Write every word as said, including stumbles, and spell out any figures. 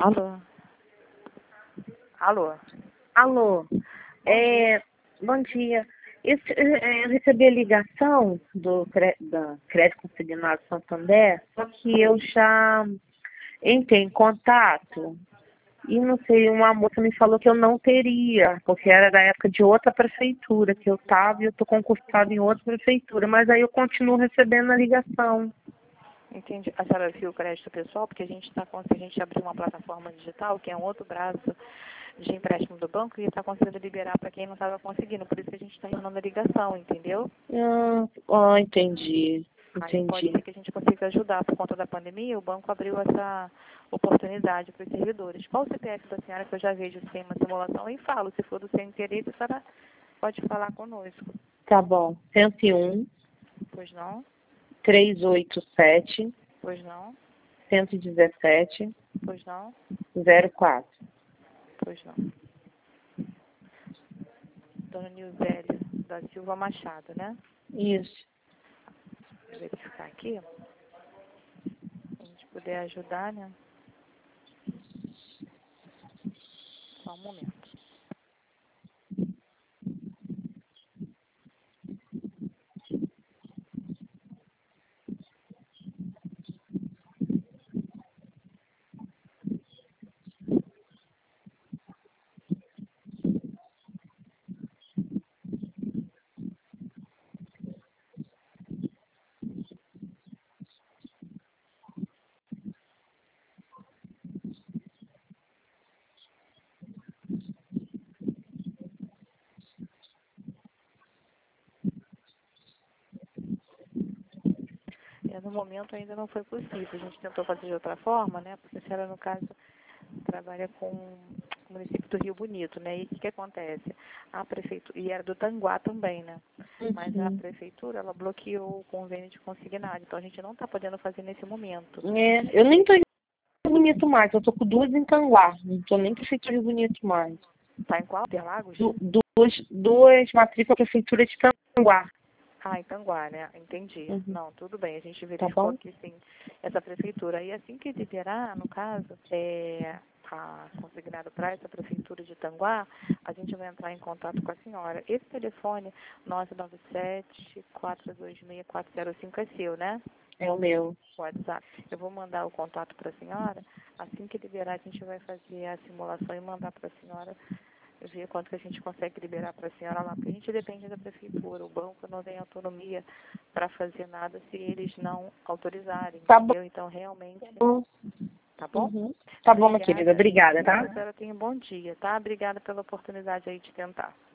Alô? Alô? Alô, Bom é, bom dia. Esse, é, eu recebi a ligação do cre- da Crédito Consignado Santander, só que eu já entrei em contato e não sei, uma moça me falou que eu não teria, porque era da época de outra prefeitura que eu estava e eu estou concursada em outra prefeitura, mas aí eu continuo recebendo a ligação. Entendi. A senhora viu o crédito pessoal? Porque a gente está a gente abriu uma plataforma digital, que é um outro braço de empréstimo do banco, e está conseguindo liberar para quem não estava conseguindo. Por isso que a gente está retornando a ligação, entendeu? Ah, ah, entendi, Aí pode entendi. ser que a gente consiga ajudar. Por conta da pandemia, o banco abriu essa oportunidade para os servidores. Qual o C P F da senhora, que eu já vejo se tem uma simulação e falo. Se for do seu interesse, a senhora pode falar conosco. Tá bom. cento e um, Pois não? trezentos e oitenta e sete, Pois não? cento e dezessete, Pois não? zero quatro. Pois não. Dona Nilzélia da Silva Machado, né? Isso. Vou verificar aqui. Se a gente puder ajudar, né? Só um momento. É, no momento ainda não foi possível. A gente tentou fazer de outra forma, né? Porque a senhora, no caso, trabalha com o município do Rio Bonito, né? E o que, que acontece? A prefeitura, e era do Tanguá também, né? Mas a Uhum. prefeitura, ela bloqueou o convênio de consignado. Então a gente não está podendo fazer nesse momento. É, eu nem tô em Rio Bonito mais, eu tô com duas em Tanguá, não tô nem prefeitura de Rio Bonito mais. Tá em qual? Interlagos? Du, duas, duas matrículas prefeitura de Tanguá. Ah, em Tanguá, né? Entendi. Uhum. Não, tudo bem. A gente Tá verificou bom? aqui, sim, essa prefeitura. E assim que liberar, no caso, é, tá consignado para essa prefeitura de Tanguá, a gente vai entrar em contato com a senhora. Esse telefone, nove nove sete, quatro dois seis, quatro zero cinco, é seu, né? É o meu. WhatsApp. Eu vou mandar o contato para a senhora. Assim que liberar, a gente vai fazer a simulação e mandar para a senhora ver quanto que a gente consegue liberar para a senhora lá, porque a gente depende da prefeitura, o banco não tem autonomia para fazer nada se eles não autorizarem, Tá entendeu? Então, realmente, bom. tá bom? Uhum. Tá bom, minha querida. Obrigada, Obrigada, e que tá? a senhora tenha um bom dia, tá? Obrigada pela oportunidade aí de tentar.